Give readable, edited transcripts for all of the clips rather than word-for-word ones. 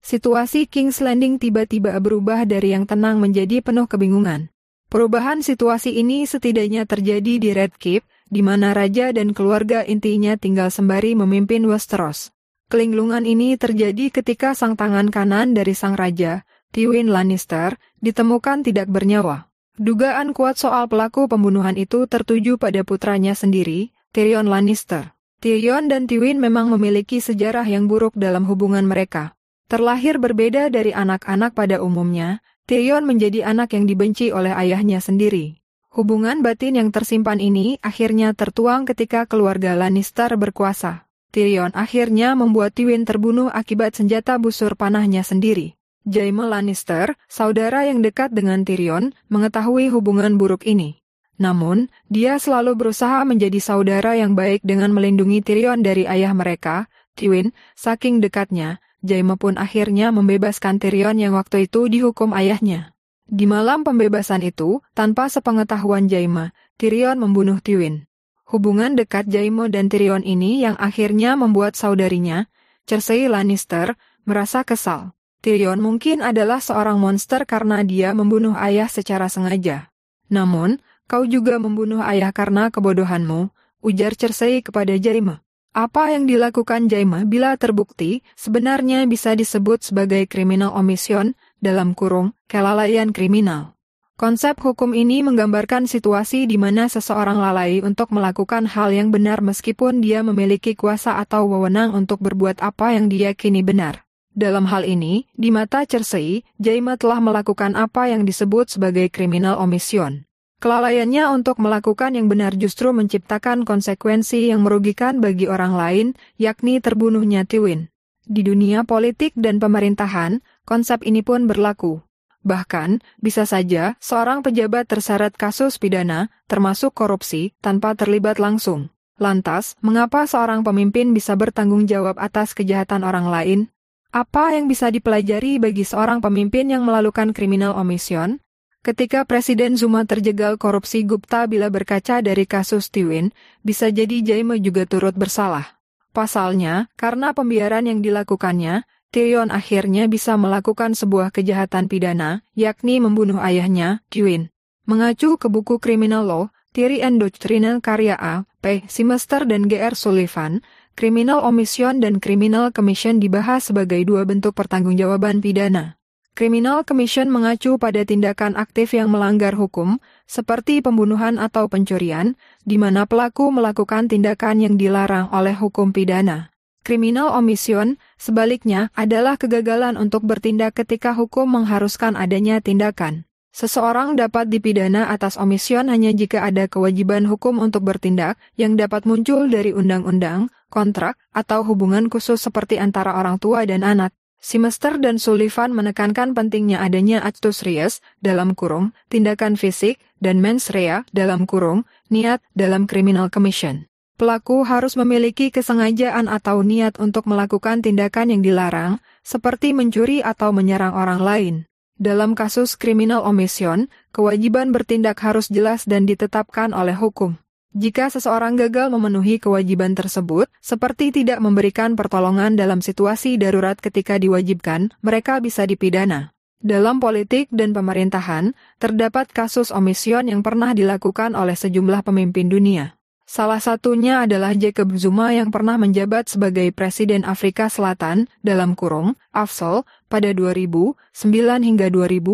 Situasi King's Landing tiba-tiba berubah dari yang tenang menjadi penuh kebingungan. Perubahan situasi ini setidaknya terjadi di Red Keep, di mana raja dan keluarga intinya tinggal sembari memimpin Westeros. Kelinglungan ini terjadi ketika sang tangan kanan dari sang raja, Tywin Lannister, ditemukan tidak bernyawa. Dugaan kuat soal pelaku pembunuhan itu tertuju pada putranya sendiri, Tyrion Lannister. Tyrion dan Tywin memang memiliki sejarah yang buruk dalam hubungan mereka. Terlahir berbeda dari anak-anak pada umumnya, Tyrion menjadi anak yang dibenci oleh ayahnya sendiri. Hubungan batin yang tersimpan ini akhirnya tertuang ketika keluarga Lannister berkuasa. Tyrion akhirnya membuat Tywin terbunuh akibat senjata busur panahnya sendiri. Jaime Lannister, saudara yang dekat dengan Tyrion, mengetahui hubungan buruk ini. Namun, dia selalu berusaha menjadi saudara yang baik dengan melindungi Tyrion dari ayah mereka, Tywin. Saking dekatnya, Jaime pun akhirnya membebaskan Tyrion yang waktu itu dihukum ayahnya. Di malam pembebasan itu, tanpa sepengetahuan Jaime, Tyrion membunuh Tywin. Hubungan dekat Jaime dan Tyrion ini yang akhirnya membuat saudarinya, Cersei Lannister, merasa kesal. Tyrion mungkin adalah seorang monster karena dia membunuh ayah secara sengaja. Namun, kau juga membunuh ayah karena kebodohanmu, ujar Cersei kepada Jaime. Apa yang dilakukan Jaime bila terbukti sebenarnya bisa disebut sebagai criminal omission, dalam kurung, kelalaian kriminal. Konsep hukum ini menggambarkan situasi di mana seseorang lalai untuk melakukan hal yang benar meskipun dia memiliki kuasa atau wewenang untuk berbuat apa yang diyakini benar. Dalam hal ini, di mata Cersei, Jaime telah melakukan apa yang disebut sebagai criminal omission. Kelalaiannya untuk melakukan yang benar justru menciptakan konsekuensi yang merugikan bagi orang lain, yakni terbunuhnya Tywin. Di dunia politik dan pemerintahan, konsep ini pun berlaku. Bahkan, bisa saja seorang pejabat terseret kasus pidana, termasuk korupsi, tanpa terlibat langsung. Lantas, mengapa seorang pemimpin bisa bertanggung jawab atas kejahatan orang lain? Apa yang bisa dipelajari bagi seorang pemimpin yang melakukan criminal omission? Ketika Presiden Zuma terjegal korupsi Gupta bila berkaca dari kasus Tywin, bisa jadi Jaime juga turut bersalah. Pasalnya, karena pembiaran yang dilakukannya, Tyrion akhirnya bisa melakukan sebuah kejahatan pidana, yakni membunuh ayahnya, Tywin. Mengacu ke buku Criminal Law, Theory and Doctrine karya A. P. Simester dan G.R. Sullivan, criminal omission dan criminal commission dibahas sebagai dua bentuk pertanggungjawaban pidana. Criminal commission mengacu pada tindakan aktif yang melanggar hukum, seperti pembunuhan atau pencurian, di mana pelaku melakukan tindakan yang dilarang oleh hukum pidana. Criminal omission, sebaliknya, adalah kegagalan untuk bertindak ketika hukum mengharuskan adanya tindakan. Seseorang dapat dipidana atas omission hanya jika ada kewajiban hukum untuk bertindak yang dapat muncul dari undang-undang, kontrak, atau hubungan khusus seperti antara orang tua dan anak. Simester dan Sullivan menekankan pentingnya adanya actus reus, dalam kurung, tindakan fisik, dan mens rea, dalam kurung, niat, dalam criminal commission. Pelaku harus memiliki kesengajaan atau niat untuk melakukan tindakan yang dilarang, seperti mencuri atau menyerang orang lain. Dalam kasus criminal omission, kewajiban bertindak harus jelas dan ditetapkan oleh hukum. Jika seseorang gagal memenuhi kewajiban tersebut, seperti tidak memberikan pertolongan dalam situasi darurat ketika diwajibkan, mereka bisa dipidana. Dalam politik dan pemerintahan, terdapat kasus omission yang pernah dilakukan oleh sejumlah pemimpin dunia. Salah satunya adalah Jacob Zuma yang pernah menjabat sebagai Presiden Afrika Selatan, dalam kurung, AFSEL, pada 2009 hingga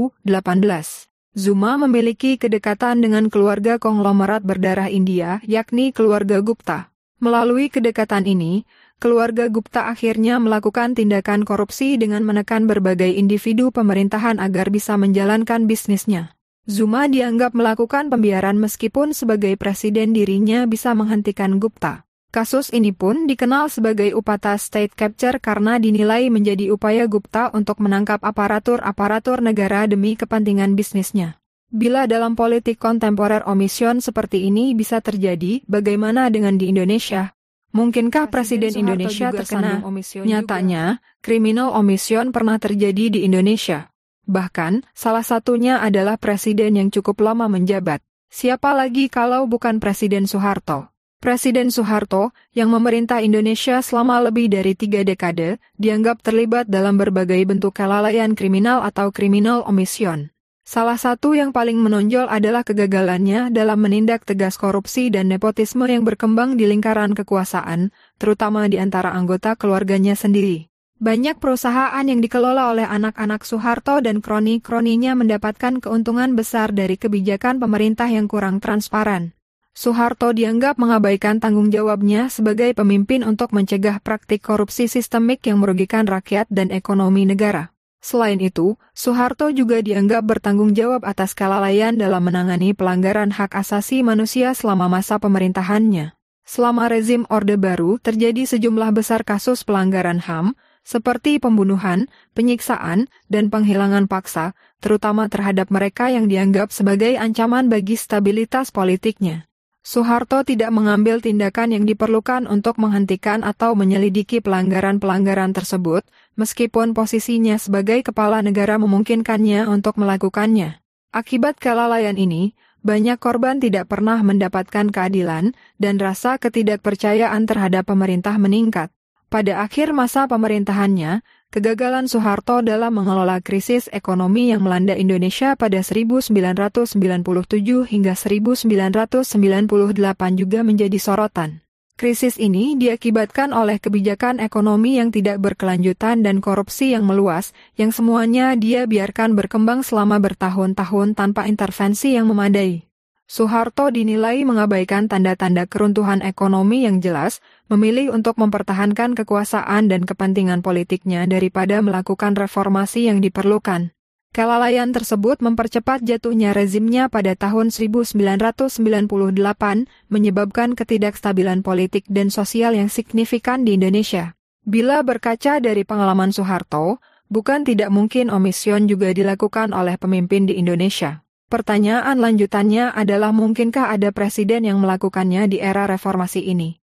2018. Zuma memiliki kedekatan dengan keluarga konglomerat berdarah India, yakni keluarga Gupta. Melalui kedekatan ini, keluarga Gupta akhirnya melakukan tindakan korupsi dengan menekan berbagai individu pemerintahan agar bisa menjalankan bisnisnya. Zuma dianggap melakukan pembiaran meskipun sebagai presiden dirinya bisa menghentikan Gupta. Kasus ini pun dikenal sebagai Upata State Capture karena dinilai menjadi upaya Gupta untuk menangkap aparatur-aparatur negara demi kepentingan bisnisnya. Bila dalam politik kontemporer omission seperti ini bisa terjadi, bagaimana dengan di Indonesia? Mungkinkah Presiden Indonesia terkena? Nyatanya, criminal omission pernah terjadi di Indonesia. Bahkan, salah satunya adalah presiden yang cukup lama menjabat. Siapa lagi kalau bukan Presiden Soeharto? Presiden Soeharto, yang memerintah Indonesia selama lebih dari 3 dekade, dianggap terlibat dalam berbagai bentuk kelalaian kriminal atau criminal omission. Salah satu yang paling menonjol adalah kegagalannya dalam menindak tegas korupsi dan nepotisme yang berkembang di lingkaran kekuasaan, terutama di antara anggota keluarganya sendiri. Banyak perusahaan yang dikelola oleh anak-anak Soeharto dan kroni-kroninya mendapatkan keuntungan besar dari kebijakan pemerintah yang kurang transparan. Soeharto dianggap mengabaikan tanggung jawabnya sebagai pemimpin untuk mencegah praktik korupsi sistemik yang merugikan rakyat dan ekonomi negara. Selain itu, Soeharto juga dianggap bertanggung jawab atas kelalaian dalam menangani pelanggaran hak asasi manusia selama masa pemerintahannya. Selama rezim Orde Baru terjadi sejumlah besar kasus pelanggaran HAM, seperti pembunuhan, penyiksaan, dan penghilangan paksa, terutama terhadap mereka yang dianggap sebagai ancaman bagi stabilitas politiknya. Soeharto tidak mengambil tindakan yang diperlukan untuk menghentikan atau menyelidiki pelanggaran-pelanggaran tersebut, meskipun posisinya sebagai kepala negara memungkinkannya untuk melakukannya. Akibat kelalaian ini, banyak korban tidak pernah mendapatkan keadilan, dan rasa ketidakpercayaan terhadap pemerintah meningkat. Pada akhir masa pemerintahannya, kegagalan Soeharto dalam mengelola krisis ekonomi yang melanda Indonesia pada 1997 hingga 1998 juga menjadi sorotan. Krisis ini diakibatkan oleh kebijakan ekonomi yang tidak berkelanjutan dan korupsi yang meluas, yang semuanya dia biarkan berkembang selama bertahun-tahun tanpa intervensi yang memadai. Soeharto dinilai mengabaikan tanda-tanda keruntuhan ekonomi yang jelas, memilih untuk mempertahankan kekuasaan dan kepentingan politiknya daripada melakukan reformasi yang diperlukan. Kelalaian tersebut mempercepat jatuhnya rezimnya pada tahun 1998, menyebabkan ketidakstabilan politik dan sosial yang signifikan di Indonesia. Bila berkaca dari pengalaman Soeharto, bukan tidak mungkin omission juga dilakukan oleh pemimpin di Indonesia. Pertanyaan lanjutannya adalah mungkinkah ada presiden yang melakukannya di era reformasi ini?